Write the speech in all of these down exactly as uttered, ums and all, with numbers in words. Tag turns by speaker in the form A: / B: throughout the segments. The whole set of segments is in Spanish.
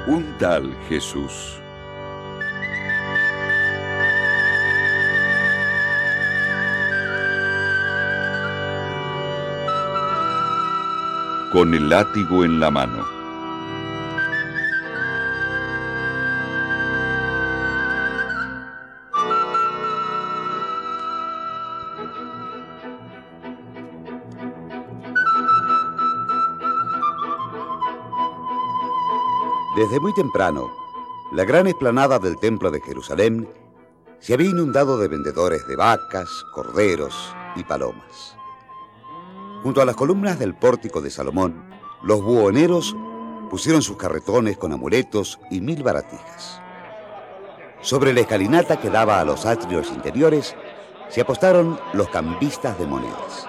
A: Un tal Jesús. Con el látigo en la mano.
B: Desde muy temprano, la gran explanada del Templo de Jerusalén se había inundado de vendedores de vacas, corderos y palomas. Junto a las columnas del pórtico de Salomón, los buhoneros pusieron sus carretones con amuletos y mil baratijas. Sobre la escalinata que daba a los atrios interiores, se apostaron los cambistas de monedas.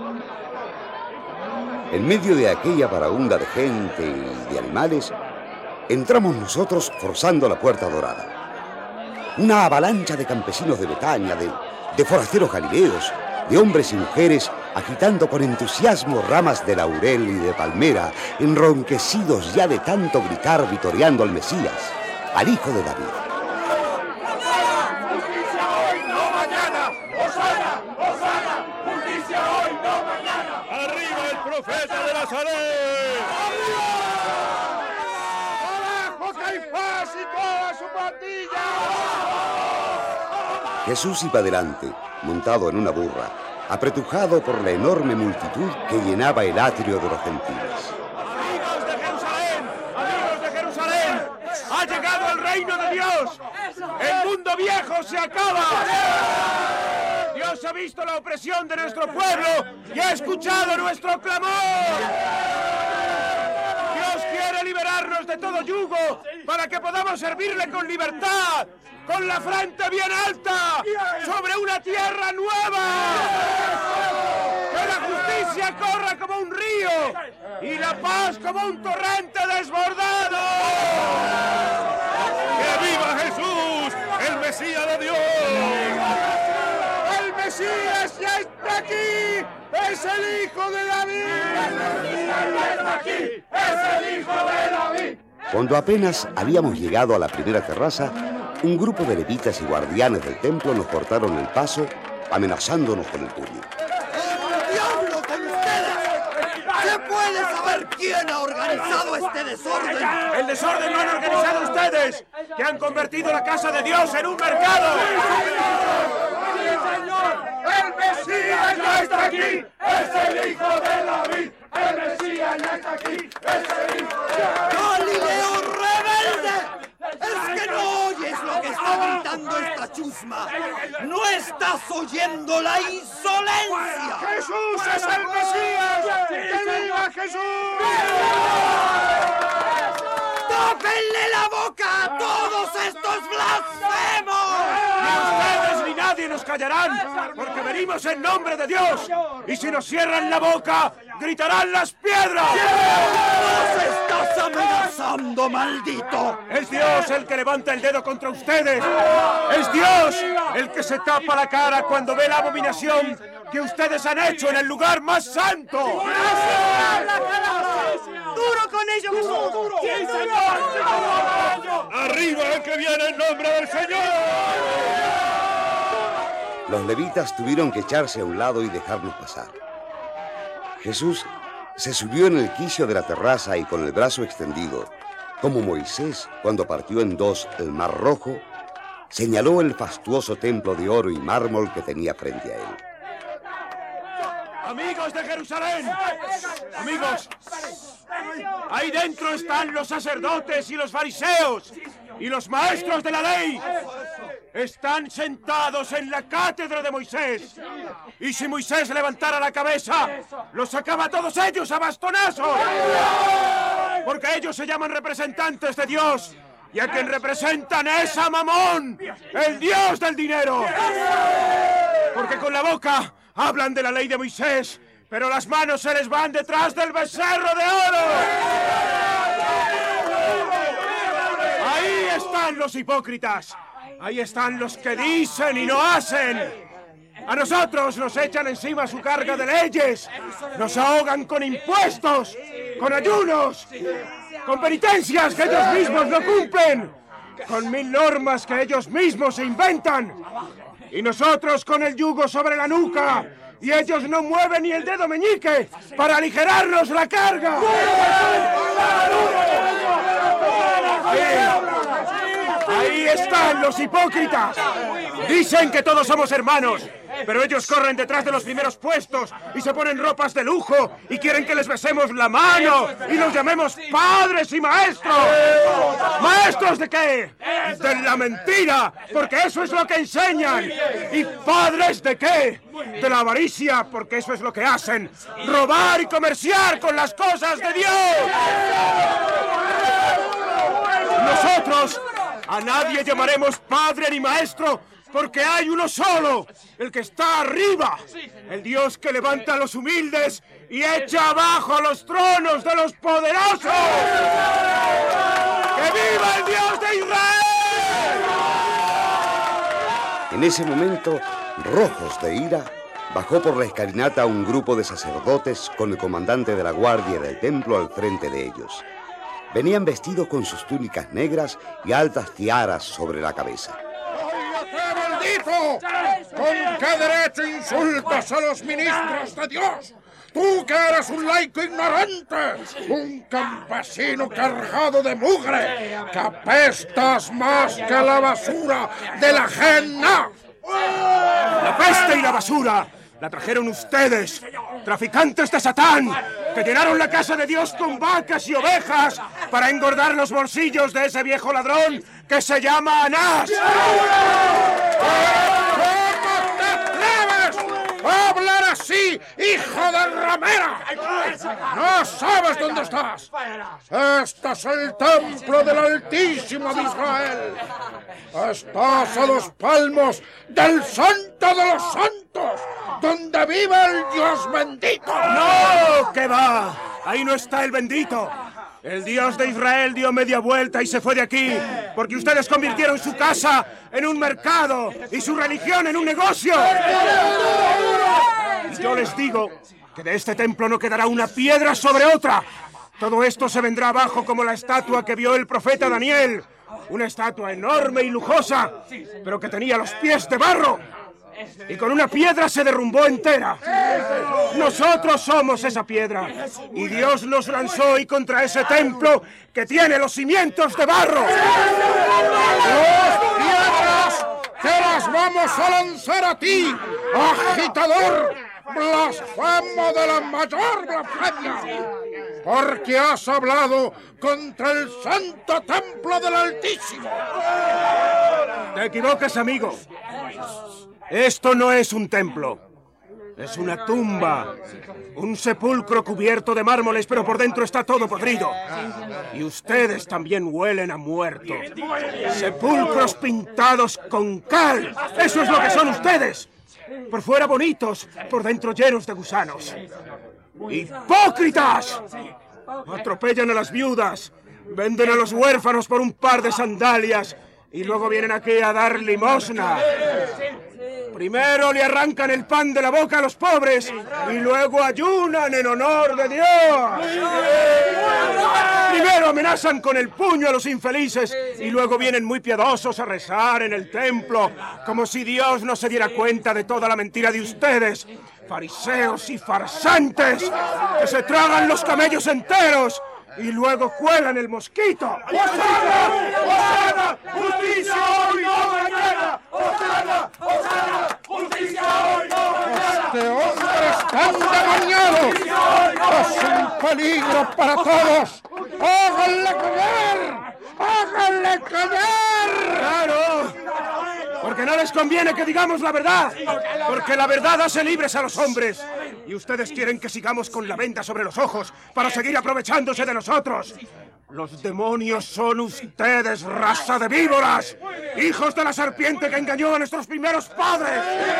B: En medio de aquella barahunda de gente y de animales, entramos nosotros forzando la puerta dorada. Una avalancha de campesinos de Betania, de, de forasteros galileos, de hombres y mujeres agitando con entusiasmo ramas de laurel y de palmera, enronquecidos ya de tanto gritar vitoreando al Mesías, al Hijo de David.
C: ¡Justicia hoy, no mañana! ¡Hosana! ¡Hosana! ¡Justicia hoy, no mañana! ¡Arriba el profeta de Nazaret! ¡Abajo Caifás y toda su pandilla!
B: Jesús iba adelante, montado en una burra, apretujado por la enorme multitud que llenaba el atrio de los gentiles.
C: ¡Amigos de Jerusalén! ¡Amigos de Jerusalén! ¡Ha llegado el reino de Dios! ¡El mundo viejo se acaba! Dios ha visto la opresión de nuestro pueblo y ha escuchado nuestro clamor. Dios quiere liberarnos de todo yugo para que podamos servirle con libertad, con la frente bien alta, sobre una tierra nueva. Que la justicia corra como un río y la paz como un torrente desbordado. ¡Que viva Jesús, el Mesías de Dios! ¡El Mesías ya está aquí! ¡Es el Hijo de David! ¡El Mesías ya está aquí! ¡Es el Hijo de David!
B: Cuando apenas habíamos llegado a la primera terraza, un grupo de levitas y guardianes del templo nos cortaron el paso, amenazándonos con el puño.
D: ¡El diablo con ustedes! ¿Se puede saber quién ha organizado este desorden?
C: ¡El desorden lo han organizado ustedes, que han convertido la casa de Dios en un mercado! ¡El Mesías ya está aquí! ¡Es el Hijo de David! ¡El Mesías ya está aquí! ¡Es el Hijo de David!
D: ¡Galileo rebelde! ¡Es que no oyes lo que está gritando esta chusma! ¡No estás oyendo la insolencia!
C: ¡Jesús es el Mesías! ¡Que viva Jesús!
D: ¡Tápenle la boca a todos estos blasfemos!
C: Ni ustedes ni nadie nos callarán, porque venimos en nombre de Dios. Y si nos cierran la boca, gritarán las piedras.
D: ¡Nos estás amenazando, maldito!
C: Es Dios el que levanta el dedo contra ustedes. Es Dios el que se tapa la cara cuando ve la abominación que ustedes han hecho en el lugar más santo.
D: ¡Duro con ellos, Jesús!
C: ¡Duro! ¡Sí, Señor! ¡Arriba el que viene en nombre del Señor!
B: Los levitas tuvieron que echarse a un lado y dejarnos pasar. Jesús se subió en el quicio de la terraza y con el brazo extendido, como Moisés cuando partió en dos el Mar Rojo, señaló el fastuoso templo de oro y mármol que tenía frente a él.
C: ¡Amigos de Jerusalén! ¡Amigos! Ahí dentro están los sacerdotes y los fariseos y los maestros de la ley. Están sentados en la cátedra de Moisés. Y si Moisés levantara la cabeza, los sacaba a todos ellos a bastonazos. Porque ellos se llaman representantes de Dios. Y a quien representan es a Mamón, el dios del dinero. Porque con la boca hablan de la ley de Moisés, pero las manos se les van detrás del becerro de oro. Ahí están los hipócritas. Ahí están los que dicen y no hacen. A nosotros nos echan encima su carga de leyes. Nos ahogan con impuestos, con ayunos. con penitencias que ellos mismos no cumplen, con mil normas que ellos mismos se inventan, y nosotros con el yugo sobre la nuca, y ellos no mueven ni el dedo meñique para aligerarnos la carga. Sí. Ahí están los hipócritas. Dicen que todos somos hermanos, pero ellos corren detrás de los primeros puestos y se ponen ropas de lujo y quieren que les besemos la mano y los llamemos padres y maestros. ¿Maestros de qué? De la mentira, porque eso es lo que enseñan. ¿Y padres de qué? De la avaricia, porque eso es lo que hacen. Robar y comerciar con las cosas de Dios. Nosotros a nadie llamaremos padre ni maestro, porque hay uno solo, el que está arriba, el Dios que levanta a los humildes y echa abajo los tronos de los poderosos. ¡Que viva el Dios de Israel!
B: En ese momento, rojos de ira, bajó por la escalinata un grupo de sacerdotes con el comandante de la guardia del templo al frente de ellos. Venían vestidos con sus túnicas negras y altas tiaras sobre la cabeza.
E: ¡Maldito! ¿Con qué derecho insultas a los ministros de Dios? ¡Tú que eres un laico ignorante! ¡Un campesino cargado de mugre! ¡Que apestas más que la basura de la Gehenna!
C: ¡La peste y la basura la trajeron ustedes, traficantes de Satán, que llenaron la casa de Dios con vacas y ovejas para engordar los bolsillos de ese viejo ladrón que se llama Anás!
E: ¿Cómo te atreves a hablar así, hijo de ramera? ¿No sabes dónde estás? Este es el templo del Altísimo de Israel. Estás a los palmos del Santo de los Santos, donde vive el Dios bendito.
C: ¡No! ¿Qué va? Ahí no está el bendito. El Dios de Israel dio media vuelta y se fue de aquí, porque ustedes convirtieron su casa en un mercado y su religión en un negocio. Y yo les digo que de este templo no quedará una piedra sobre otra. Todo esto se vendrá abajo como la estatua que vio el profeta Daniel. Una estatua enorme y lujosa, pero que tenía los pies de barro. Y con una piedra se derrumbó entera. Nosotros somos esa piedra. Y Dios nos lanzó y contra ese templo que tiene los cimientos de barro.
E: ¡Las piedras te las vamos a lanzar a ti, agitador, blasfemo de la mayor blasfemia! Porque has hablado contra el santo templo del Altísimo.
C: Te equivocas, amigo. Esto no es un templo. Es una tumba. Un sepulcro cubierto de mármoles, pero por dentro está todo podrido. Y ustedes también huelen a muerto. Sepulcros pintados con cal. Eso es lo que son ustedes. Por fuera bonitos, por dentro llenos de gusanos. ¡Hipócritas! Atropellan a las viudas, venden a los huérfanos por un par de sandalias y luego vienen aquí a dar limosna. Primero le arrancan el pan de la boca a los pobres y luego ayunan en honor de Dios. Primero amenazan con el puño a los infelices y luego vienen muy piadosos a rezar en el templo, como si Dios no se diera cuenta de toda la mentira de ustedes, fariseos y farsantes, que se tragan los camellos enteros y luego cuelan el mosquito. ¡Hosana! ¡Hosana! ¡Justicia hoy, no mañana! ¡Hosana! ¡Hosana! ¡Justicia hoy, no mañana!
E: ¡Este hombre es tan demoniado! ¡Es un peligro para todos! ¡Háganle callar! ¡Háganle callar!
C: ¡Claro! Porque no les conviene que digamos la verdad. Porque la verdad hace libres a los hombres. Y ustedes quieren que sigamos con la venda sobre los ojos para seguir aprovechándose de nosotros. Los demonios son ustedes, raza de víboras. Hijos de la serpiente que engañó a nuestros primeros padres.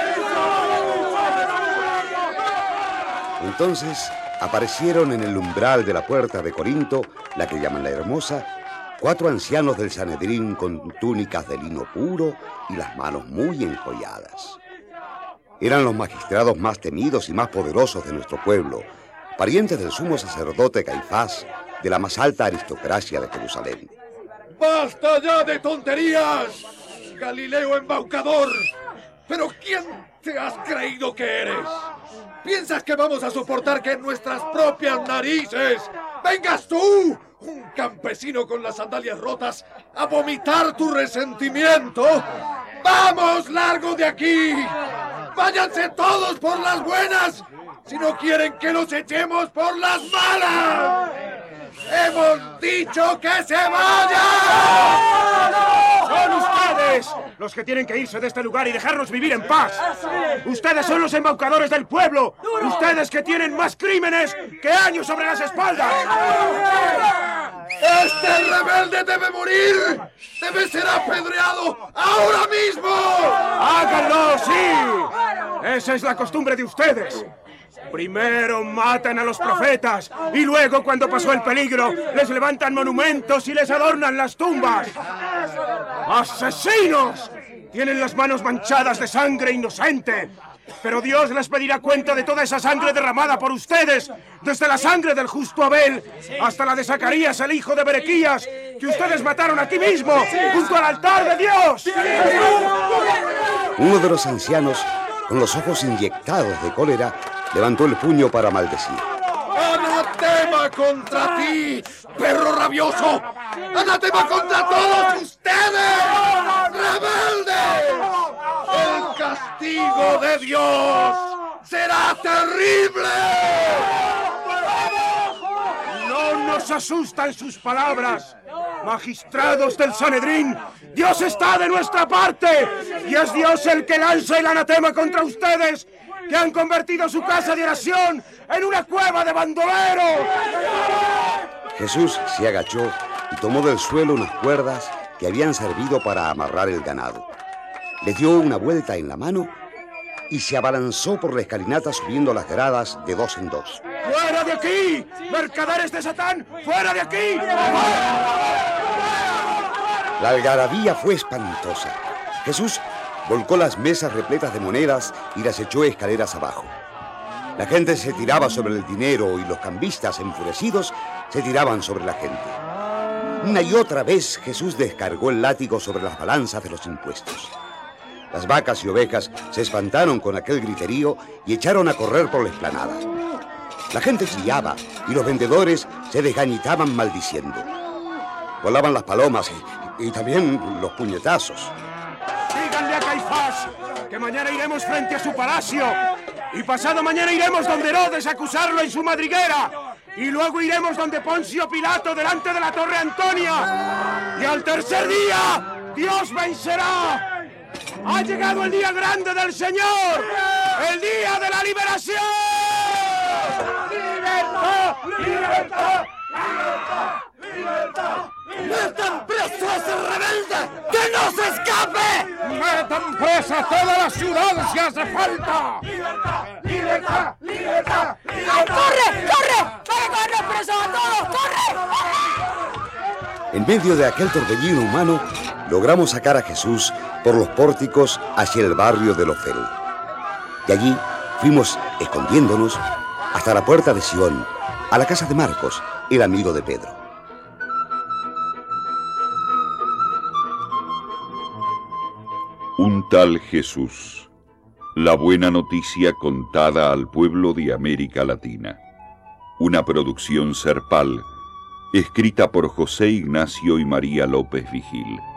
B: Entonces aparecieron en el umbral de la puerta de Corinto, la que llaman la Hermosa, cuatro ancianos del Sanedrín con túnicas de lino puro y las manos muy enjolladas. Eran los magistrados más temidos y más poderosos de nuestro pueblo, parientes del sumo sacerdote Caifás de la más alta aristocracia de Jerusalén.
E: ¡Basta ya de tonterías, Galileo embaucador! ¿Pero quién te has creído que eres? ¿Piensas que vamos a soportar que en nuestras propias narices vengas tú, un campesino con las sandalias rotas, a vomitar tu resentimiento? ¡Vamos, largo de aquí! ¡Váyanse todos por las buenas si no quieren que los echemos por las malas! ¡Hemos dicho que se vayan!
C: ¡Son ustedes los que tienen que irse de este lugar y dejarnos vivir en paz! ¡Ustedes son los embaucadores del pueblo! ¡Ustedes que tienen más crímenes que años sobre las espaldas!
E: ¡Este rebelde debe morir! ¡Debe ser apedreado ahora mismo!
C: ¡Háganlo, sí! Esa es la costumbre de ustedes. Primero matan a los profetas y luego, cuando pasó el peligro, les levantan monumentos y les adornan las tumbas. ¡Asesinos! Tienen las manos manchadas de sangre inocente. Pero Dios les pedirá cuenta de toda esa sangre derramada por ustedes, desde la sangre del justo Abel hasta la de Zacarías, el hijo de Berequías, que ustedes mataron aquí mismo, junto al altar de Dios.
B: Uno de los ancianos, con los ojos inyectados de cólera, levantó el puño para maldecir.
E: ¡Anatema contra ti, perro rabioso! ¡Anatema contra todos ustedes, rebeldes! ¡El castigo de Dios será terrible!
C: No nos asustan sus palabras. Magistrados del Sanedrín, Dios está de nuestra parte y es Dios el que lanza el anatema contra ustedes, que han convertido su casa de oración en una cueva de bandoleros.
B: Jesús se agachó y tomó del suelo unas cuerdas que habían servido para amarrar el ganado. Les dio una vuelta en la mano y se abalanzó por la escalinata subiendo las gradas de dos en dos.
C: ¡Fuera de aquí! ¡Mercaderes de Satán! ¡Fuera de aquí!
B: La algarabía fue espantosa. Jesús volcó las mesas repletas de monedas y las echó escaleras abajo. La gente se tiraba sobre el dinero y los cambistas, enfurecidos, se tiraban sobre la gente. Una y otra vez Jesús descargó el látigo sobre las balanzas de los impuestos. Las vacas y ovejas se espantaron con aquel griterío y echaron a correr por la explanada. La gente chillaba y los vendedores se desgañitaban maldiciendo. Volaban las palomas y, y también los puñetazos.
C: Díganle a Caifás que mañana iremos frente a su palacio y pasado mañana iremos donde Herodes a acusarlo en su madriguera y luego iremos donde Poncio Pilato delante de la Torre Antonia y al tercer día Dios vencerá. Ha llegado el día grande del Señor, el día de la liberación. ¡Libertad! ¡Libertad! ¡Libertad! ¡Libertad!
D: ¡Metan preso a ese rebelde! ¡Que no se escape!
E: ¡Metan presa a toda la ciudad si hace falta!
C: ¡Libertad! ¡Libertad! ¡Libertad!
F: ¡Corre! ¡Corre! ¡Para correr presos a todos! ¡Corre!
B: En medio de aquel torbellino humano, logramos sacar a Jesús por los pórticos hacia el barrio de Lofel. De allí fuimos, escondiéndonos, hasta la puerta de Sion, a la casa de Marcos, el amigo de Pedro.
A: Un tal Jesús. La buena noticia contada al pueblo de América Latina. Una producción Serpal, escrita por José Ignacio y María López Vigil.